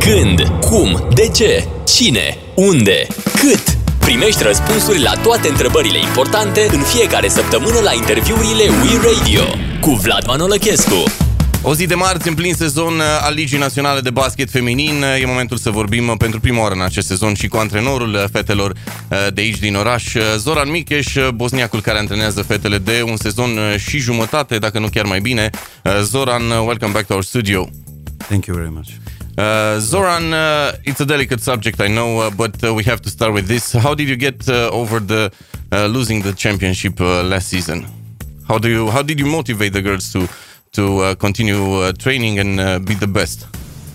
Când, cum, de ce, cine, unde, cât? Primești răspunsuri la toate întrebările importante în fiecare săptămână la interviurile We Radio cu Vlad Manolăchescu. O zi de marți, în plin sezon al Ligii Naționale de Basket Feminin. E momentul să vorbim pentru prima oară în acest sezon și cu antrenorul fetelor de aici din oraș, Zoran Mikes, bosniacul care antrenează fetele de un sezon și jumătate, dacă nu chiar mai bine. Zoran, welcome back to our studio. Thank you very much. Zoran, it's a delicate subject, I know, but we have to start with this. How did you get over the losing the championship last season? How did you motivate the girls to continue training and be the best?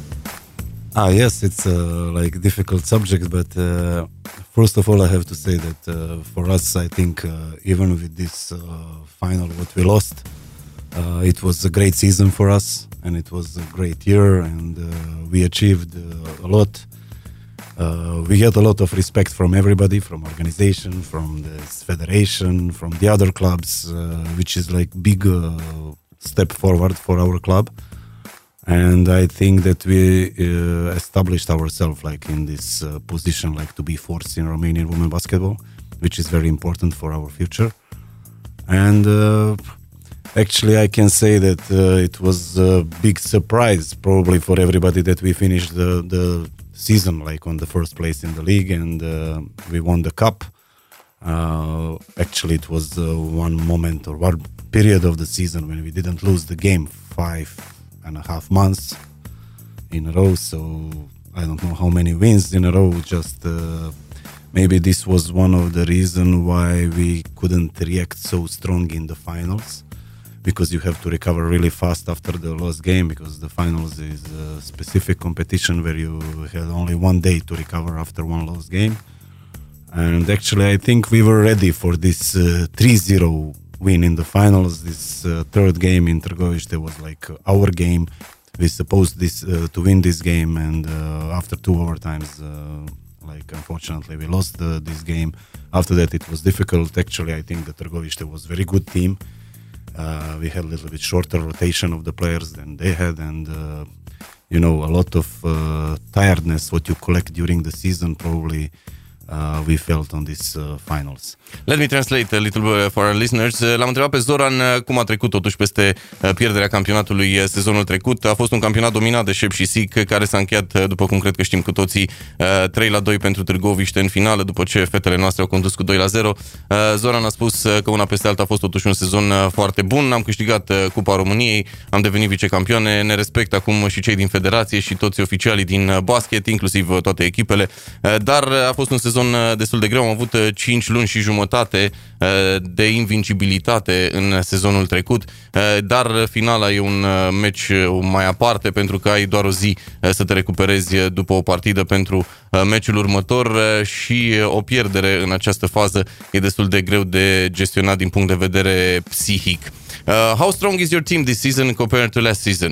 Yes, it's like difficult subject, but first of all, I have to say that for us, I think even with this final what we lost, it was a great season for us, and it was a great year, and we achieved a lot. We get a lot of respect from everybody, from organization, from the federation, from the other clubs, which is like big step forward for our club. And I think that we established ourselves like in this position, like to be force in Romanian women basketball, which is very important for our future. And actually, I can say that it was a big surprise, probably for everybody, that we finished the season like on the first place in the league, and we won the cup. Actually, it was one moment or one period of the season when we didn't lose the game 5.5 months in a row. So I don't know how many wins in a row. Just maybe this was one of the reasons why we couldn't react so strong in the finals, because you have to recover really fast after the lost game, because the finals is a specific competition where you had only one day to recover after one lost game. And actually, I think we were ready for this 3-0 win in the finals. This third game in Târgoviște was like our game. We supposed to win this game, and after 2 overtimes, like unfortunately, we lost this game. After that, it was difficult. Actually, I think the Târgoviște was a very good team. We had a little bit shorter rotation of the players than they had, and a lot of tiredness what you collect during the season probably we felt on these finals. Let me translate a little bit for our listeners. L-am întrebat pe Zoran cum a trecut totuși peste pierderea campionatului sezonul trecut. A fost un campionat dominat de Șep și Sic, care s-a încheiat, după cum cred că știm cu toții, 3-2 pentru Târgoviște în finală, după ce fetele noastre au condus cu 2-0. Zoran a spus că una peste alta a fost totuși un sezon foarte bun. Am câștigat Cupa României, am devenit vicecampioane, ne respectă acum și cei din federație și toți oficialii din basket, inclusiv toate echipele, dar a fost un sezon destul de greu. Am avut 5 luni și jumătate de invincibilitate în sezonul trecut, dar finala e un meci mai aparte, pentru că ai doar o zi să te recuperezi după o partidă pentru meciul următor, și o pierdere în această fază e destul de greu de gestionat din punct de vedere psihic. How strong is your team this season compared to last season?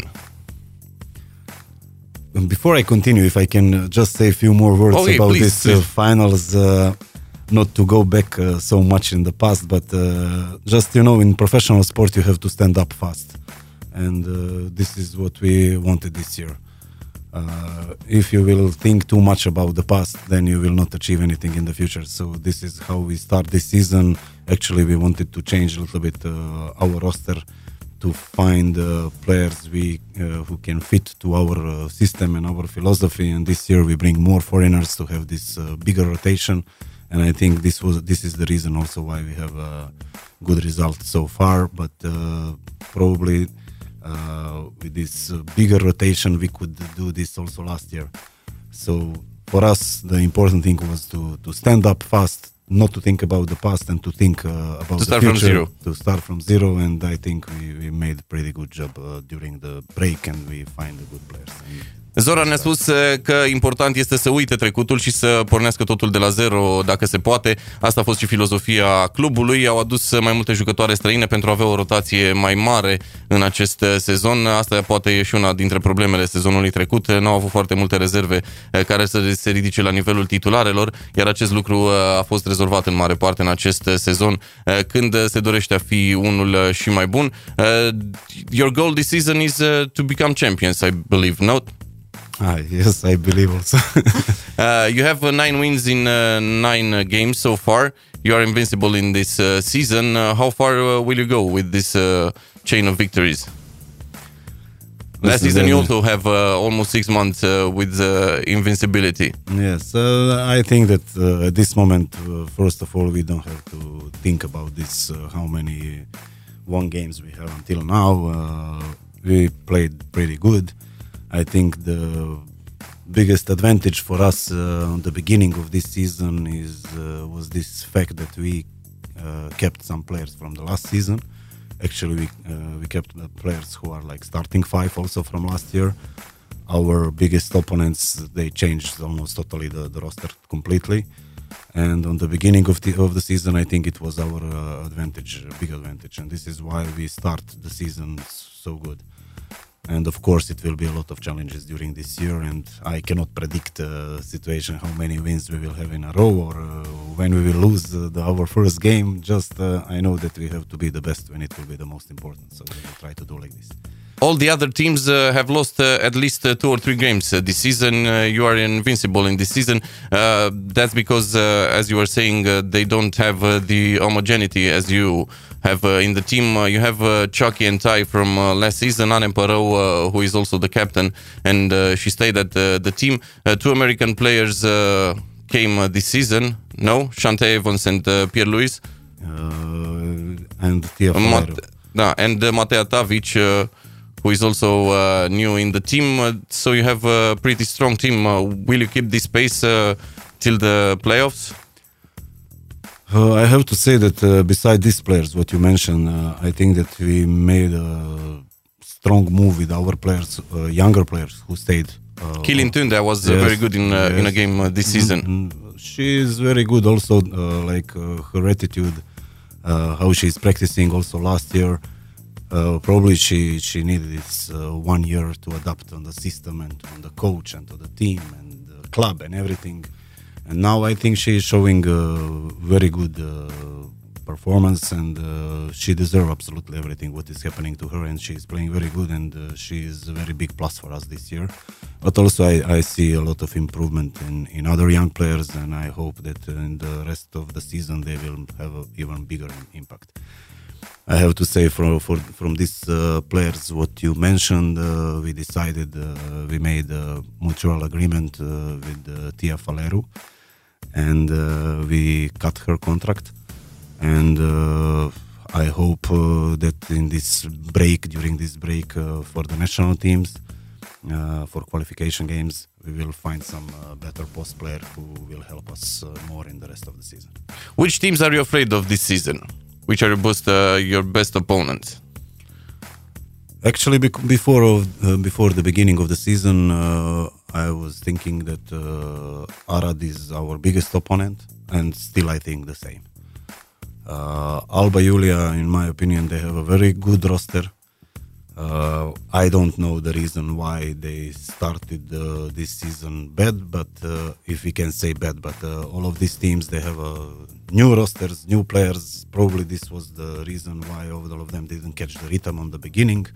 Before I continue, if I can just say a few more words about this finals, not to go back so much in the past, but just, in professional sport, you have to stand up fast. And this is what we wanted this year. If you will think too much about the past, then you will not achieve anything in the future. So this is how we start this season. Actually, we wanted to change a little bit our roster to find players who can fit to our system and our philosophy. And this year we bring more foreigners to have this bigger rotation. And I think this is the reason also why we have a good result so far. But probably with this bigger rotation, we could do this also last year. So for us, the important thing was to stand up fast, not to think about the past, and to think about the future. To start from zero, and I think we made a pretty good job during the break, and we find the good players. Zoran ne-a spus că important este să uite trecutul și să pornească totul de la zero dacă se poate. Asta a fost și filozofia clubului. Au adus mai multe jucătoare străine pentru a avea o rotație mai mare în acest sezon. Asta poate e și una dintre problemele sezonului trecut. Nu au avut foarte multe rezerve care să se ridice la nivelul titularelor, iar acest lucru a fost rezolvat în mare parte în acest sezon, când se dorește a fi unul și mai bun. Your goal this season is to become champions, I believe, no? Yes, I believe also. You have 9 wins in 9 games so far. You are invincible in this season. How far will you go with this chain of victories? Last season you also have almost 6 months with invincibility. Yes, I think that at this moment, first of all, we don't have to think about this, how many won games we have until now. We played pretty good. I think the biggest advantage for us on the beginning of this season was this fact that we kept some players from the last season. Actually, we kept the players who are like starting 5 also from last year. Our biggest opponents, they changed almost totally the roster completely. And on the beginning of the season, I think it was our advantage, big advantage. And this is why we start the season so good. And of course, it will be a lot of challenges during this year, and I cannot predict the situation, how many wins we will have in a row, or when we will lose our first game. Just I know that we have to be the best when it will be the most important, so we will try to do like this. All the other teams have lost at least 2 or 3 games this season. You are invincible in this season. That's because, as you were saying, they don't have the homogeneity as you have in the team. You have Chucky and Ty from last season, Anne Perot, who is also the captain, and she stayed at the team. 2 American players came this season. No? Shantae Evans and Pierre-Louis. And Tia Falero. And Matea Tavic, who is also new in the team. So you have a pretty strong team. Will you keep this pace till the playoffs? I have to say that beside these players, what you mentioned, I think that we made a strong move with our players, younger players who stayed. Kilin Tunde was very good in a game this season. She is very good also, like her attitude, how she's practicing also last year. Probably she needed this 1 year to adapt on the system and on the coach and to the team and the club and everything. And now I think she is showing very good performance, and she deserves absolutely everything what is happening to her, and she is playing very good, and she is a very big plus for us this year. But also I see a lot of improvement in other young players, and I hope that in the rest of the season they will have an even bigger impact. I have to say from these players, what you mentioned, we decided, we made a mutual agreement with Tia Falero, and we cut her contract. And I hope that during this break for the national teams, for qualification games, we will find some better post player who will help us more in the rest of the season. Which teams are you afraid of this season? Which are your best opponents? Actually, before the beginning of the season, I was thinking that Arad is our biggest opponent, and still I think the same. Alba Iulia, in my opinion, they have a very good roster. I don't know the reason why they started this season bad, but if we can say bad, but all of these teams, they have new rosters, new players. Probably this was the reason why all of them didn't catch the rhythm on the beginning.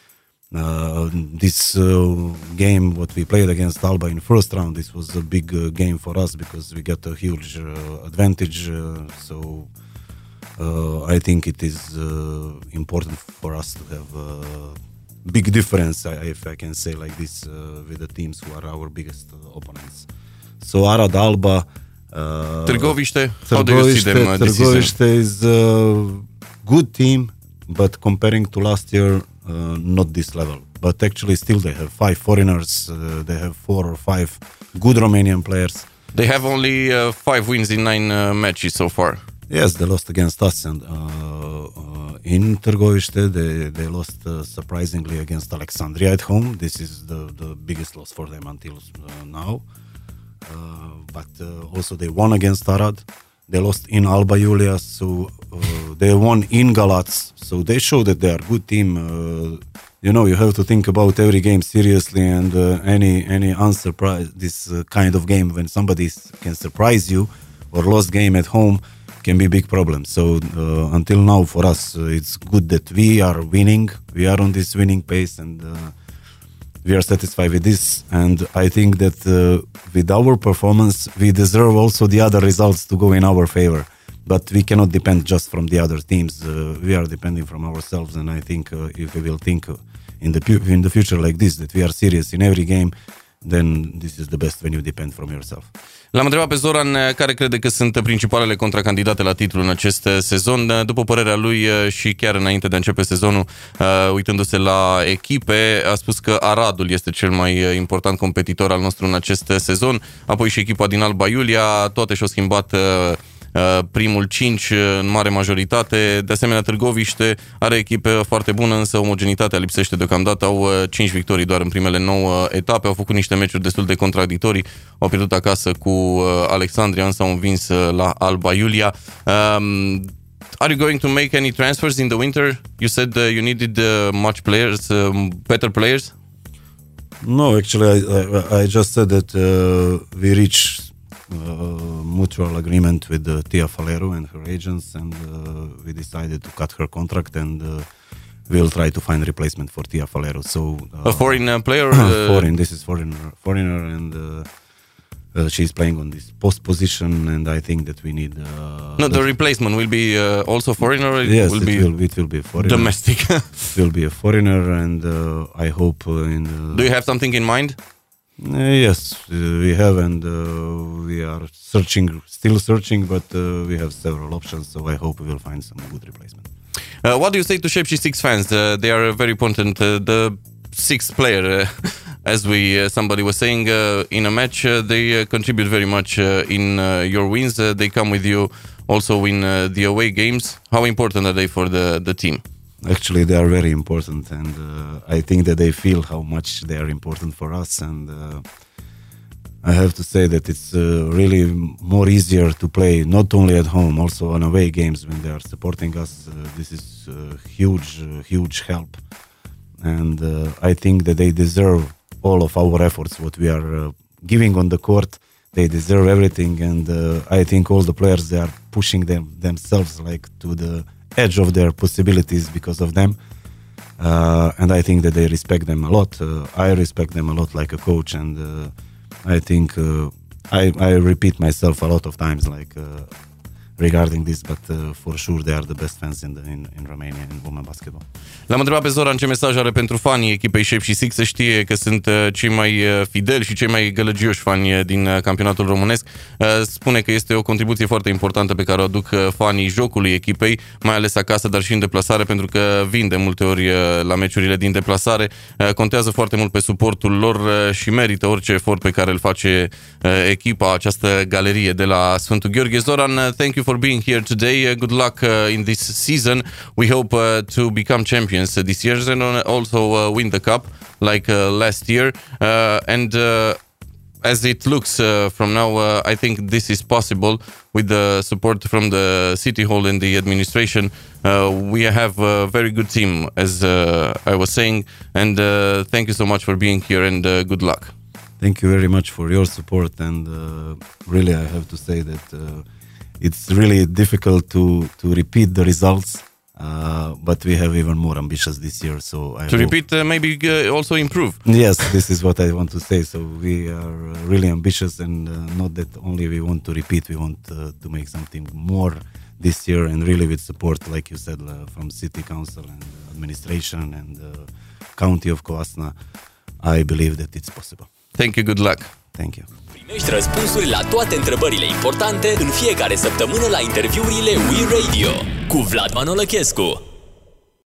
This game, what we played against Alba in first round, this was a big game for us because we got a huge advantage. So I think it is important for us to have a big difference, if I can say like this, with the teams who are our biggest opponents. So Arad, Alba, Târgoviște, how do you see them this season? Târgoviște is a good team, but comparing to last year, not this level. But actually still they have 5 foreigners, they have 4 or 5 good Romanian players. They have only 5 wins in 9 matches so far. Yes, they lost against us, and in Târgoviște they lost surprisingly against Alexandria at home. This is the biggest loss for them until now. But also they won against Arad. They lost in Alba Iulia, so they won in Galați. So they show that they are a good team. You have to think about every game seriously, and any unsurprise, this kind of game when somebody can surprise you or lost game at home can be a big problem. So until now for us, it's good that we are winning. We are on this winning pace, and we are satisfied with this, and I think that with our performance, we deserve also the other results to go in our favor. But we cannot depend just from the other teams. We are depending from ourselves, and I think if we will think in the future like this, that we are serious in every game, then this is the best when you depend from yourself. L-am întrebat pe Zoran care crede că sunt principalele contracandidate la titlu în acest sezon. După părerea lui și chiar înainte de a începe sezonul, uitându-se la echipe, a spus că Aradul este cel mai important competitor al nostru în acest sezon, apoi și echipa din Alba Iulia, toate și-au schimbat primul 5 în mare majoritate. De asemenea, Târgoviște are echipe foarte bună, însă omogenitatea lipsește deocamdată. Au 5 victorii doar în primele 9 etape. Au făcut niște meciuri destul de contradictorii. Au pierdut acasă cu Alexandria, însă au învins la Alba Iulia. Are you going to make any transfers in the winter? You said you needed much players, better players? No, actually, I just said that we reached mutual agreement with Tia Falero and her agents, and we decided to cut her contract, and we'll try to find a replacement for Tia Falero. So a foreign player? Foreign. This is foreigner, and she's playing on this post position, and I think that we need. No, the replacement will be also foreigner. Yes, it will be a foreigner. Domestic. It will be a foreigner, and I hope. Do you have something in mind? Yes, we have, and we are still searching, but we have several options, so I hope we will find some good replacement. What do you say to Sepsi Six fans? They are very important. The sixth player, as somebody was saying, in a match, they contribute very much in your wins. They come with you also in the away games. How important are they for the team? Actually, they are very important, and I think that they feel how much they are important for us, and I have to say that it's really more easier to play not only at home, also on away games when they are supporting us. This is huge help, and I think that they deserve all of our efforts, what we are giving on the court. They deserve everything, and I think all the players, they are pushing themselves like to the edge of their possibilities because of them, and I think that they respect them a lot. I respect them a lot like a coach, and I think I repeat myself a lot of times regarding this, but for sure they are the best fans in Romania in women basketball. L-am întrebat pe Zoran ce mesaj are pentru fanii echipei Sepsi Six. Se știe că sunt cei mai fideli și cei mai gălăgioși fani din campionatul românesc. Spune că este o contribuție foarte importantă pe care o aduc fanii jocului echipei, mai ales acasă, dar și în deplasare, pentru că vin de multe ori la meciurile din deplasare. Contează foarte mult pe suportul lor și merită orice efort pe care îl face echipa, această galerie de la Sfântul Gheorghe. Zoran, thank you for being here today. Good luck in this season. We hope to become champions this year and also win the cup like last year. And as it looks from now, I think this is possible with the support from the City Hall and the administration. We have a very good team, as I was saying, and thank you so much for being here, and good luck. Thank you very much for your support, and really I have to say that it's really difficult to repeat the results, but we have even more ambitious this year. So repeat, maybe also improve. Yes, this is what I want to say. So we are really ambitious, and not that only we want to repeat, we want to make something more this year, and really with support, like you said, from City Council and administration and County of Coasna. I believe that it's possible. Thank you, good luck. Thank you. Primești răspunsuri la toate întrebările importante în fiecare săptămână la interviurile We Radio cu Vlad Manolăchescu.